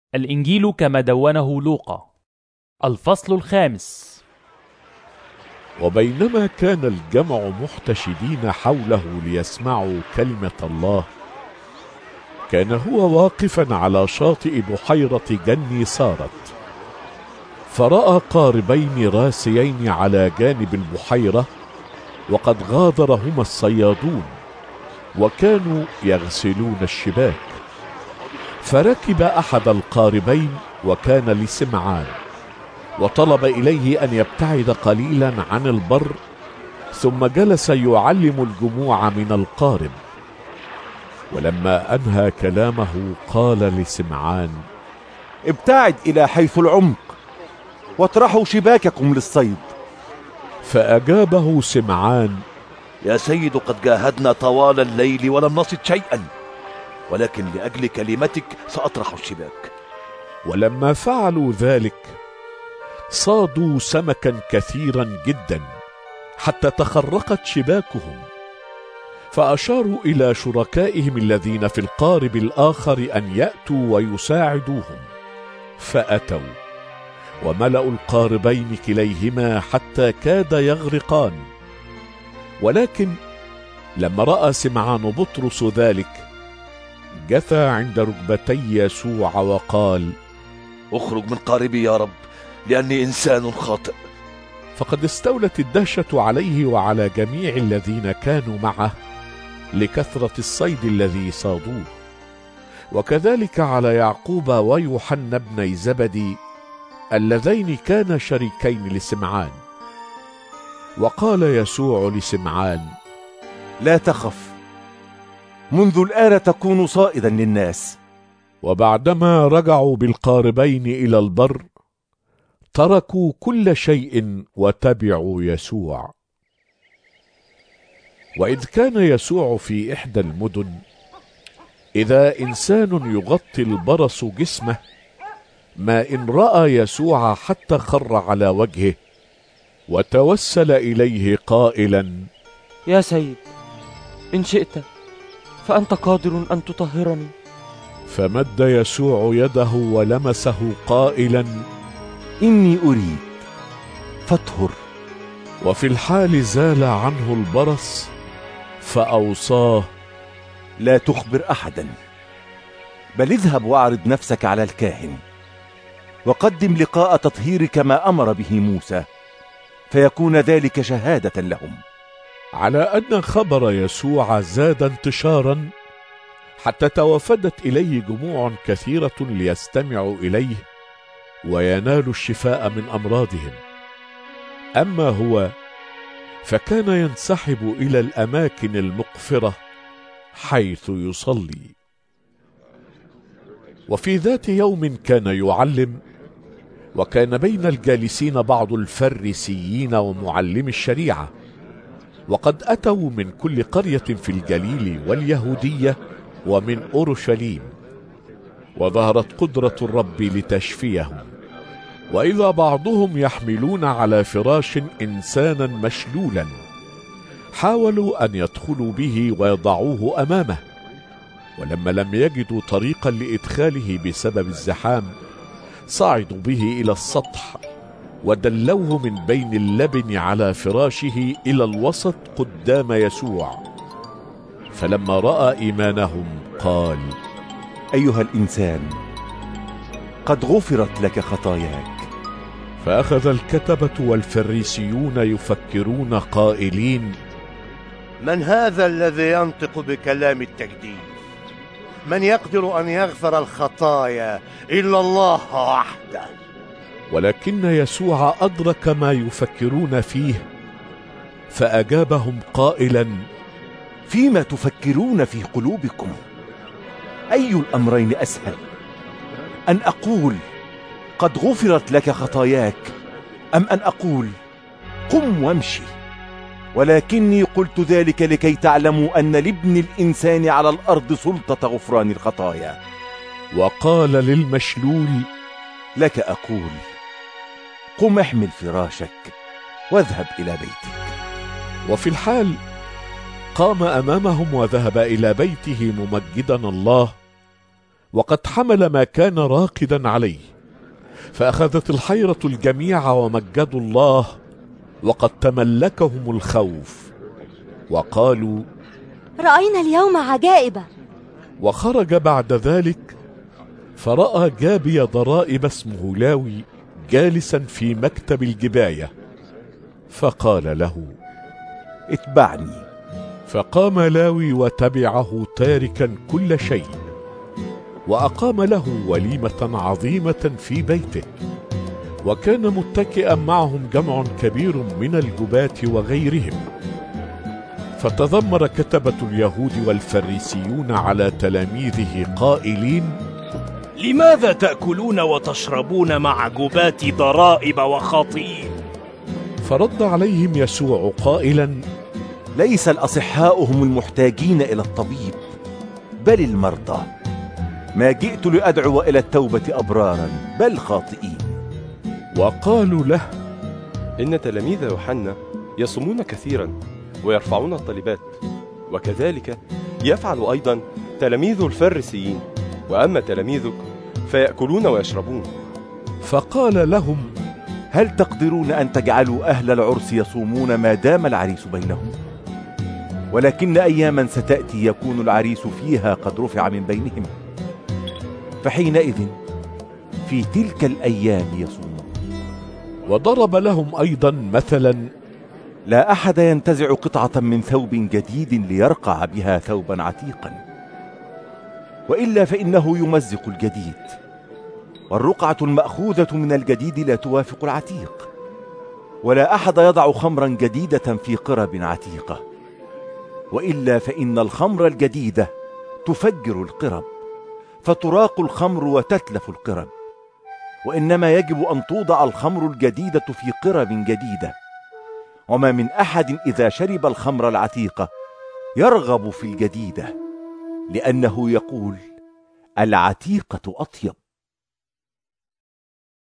الإنجيل كما دونه لوقا. الفصل الخامس. وبينما كان الجمع محتشدين حوله ليسمعوا كلمة الله، كان هو واقفا على شاطئ بحيرة جني سارت، فرأى قاربين راسيين على جانب البحيرة وقد غادرهما الصيادون وكانوا يغسلون الشباك، فركب أحد القاربين وكان لسمعان، وطلب إليه أن يبتعد قليلا عن البر، ثم جلس يعلم الجموع من القارب. ولما أنهى كلامه قال لسمعان: ابتعد إلى حيث العمق واطرحوا شباككم للصيد. فأجابه سمعان: يا سيد، قد جاهدنا طوال الليل ولم نصد شيئا، ولكن لأجل كلمتك سأطرح الشباك. ولما فعلوا ذلك صادوا سمكا كثيرا جدا حتى تخرقت شباكهم، فأشاروا إلى شركائهم الذين في القارب الآخر أن يأتوا ويساعدوهم، فأتوا وملأوا القاربين كليهما حتى كاد يغرقان. ولكن لما رأى سمعان بطرس ذلك جثى عند ركبتي يسوع وقال: اخرج من قاربي يا رب، لأني إنسان خاطئ. فقد استولت الدهشة عليه وعلى جميع الذين كانوا معه لكثرة الصيد الذي صادوه، وكذلك على يعقوب ويوحنا ابني زبدي اللذين كانا شريكين لسمعان. وقال يسوع لسمعان: لا تخف، منذ الآن تكون صائدا للناس. وبعدما رجعوا بالقاربين إلى البر تركوا كل شيء وتبعوا يسوع. وإذ كان يسوع في إحدى المدن، إذا إنسان يغطي البرص جسمه، ما إن رأى يسوع حتى خر على وجهه وتوسل إليه قائلا: يا سيد، إن شئت فأنت قادر أن تطهرني. فمد يسوع يده ولمسه قائلا: إني أريد، فاطهر. وفي الحال زال عنه البرص، فأوصاه: لا تخبر أحدا، بل اذهب واعرض نفسك على الكاهن، وقدم لقاء تطهيرك ما أمر به موسى، فيكون ذلك شهادة لهم. على أن خبر يسوع زاد انتشارا حتى توافدت إليه جموع كثيرة ليستمعوا إليه وينالوا الشفاء من أمراضهم. أما هو فكان ينسحب إلى الأماكن المقفرة حيث يصلي. وفي ذات يوم كان يعلم، وكان بين الجالسين بعض الفريسيين ومعلمي الشريعة، وقد أتوا من كل قرية في الجليل واليهودية ومن أورشليم، وظهرت قدرة الرب لتشفيهم. وإذا بعضهم يحملون على فراش إنسانا مشلولا، حاولوا أن يدخلوا به ويضعوه أمامه، ولما لم يجدوا طريقا لإدخاله بسبب الزحام، صعدوا به إلى السطح ودلوه من بين اللبن على فراشه إلى الوسط قدام يسوع. فلما رأى إيمانهم قال: أيها الإنسان، قد غفرت لك خطاياك. فأخذ الكتبة والفريسيون يفكرون قائلين: من هذا الذي ينطق بكلام التجديد؟ من يقدر أن يغفر الخطايا إلا الله وحده؟ ولكن يسوع أدرك ما يفكرون فيه، فأجابهم قائلا: فيما تفكرون في قلوبكم؟ أي الأمرين أسهل، أن أقول قد غفرت لك خطاياك، أم أن أقول قم وامشي؟ ولكني قلت ذلك لكي تعلموا أن لابن الإنسان على الأرض سلطة غفران الخطايا. وقال للمشلول: لك أقول، قم احمل فراشك واذهب إلى بيتك. وفي الحال قام أمامهم وذهب إلى بيته ممجدا الله، وقد حمل ما كان راقدا عليه. فأخذت الحيرة الجميع ومجدوا الله، وقد تملكهم الخوف وقالوا: رأينا اليوم عجائب. وخرج بعد ذلك فرأى جابي ضرائب اسمه لاوي جالسا في مكتب الجباية، فقال له: اتبعني. فقام لاوي وتبعه تاركا كل شيء، وأقام له وليمة عظيمة في بيته، وكان متكئا معهم جمع كبير من الجباة وغيرهم. فتذمر كتبة اليهود والفريسيون على تلاميذه قائلين: لماذا تأكلون وتشربون مع جباة ضرائب وخاطئين؟ فرد عليهم يسوع قائلا: ليس الأصحاء هم المحتاجين إلى الطبيب، بل المرضى. ما جئت لأدعو إلى التوبة أبرارا بل خاطئين. وقالوا له: إن تلاميذ يوحنا يصومون كثيرا ويرفعون الطلبات، وكذلك يفعل أيضا تلاميذ الفريسيين، وأما تلاميذك فيأكلون ويشربون. فقال لهم: هل تقدرون أن تجعلوا أهل العرس يصومون ما دام العريس بينهم؟ ولكن أياما ستأتي يكون العريس فيها قد رفع من بينهم، فحينئذ في تلك الأيام يصومون. وضرب لهم أيضا مثلا: لا أحد ينتزع قطعة من ثوب جديد ليرقع بها ثوبا عتيقا، وإلا فإنه يمزق الجديد، والرقعة المأخوذة من الجديد لا توافق العتيق. ولا أحد يضع خمرا جديدة في قرب عتيقة، وإلا فإن الخمر الجديدة تفجر القرب، فتراق الخمر وتتلف القرب. وإنما يجب أن توضع الخمر الجديدة في قرب جديدة. وما من أحد إذا شرب الخمر العتيقة يرغب في الجديدة، لأنه يقول: العتيقة أطيب.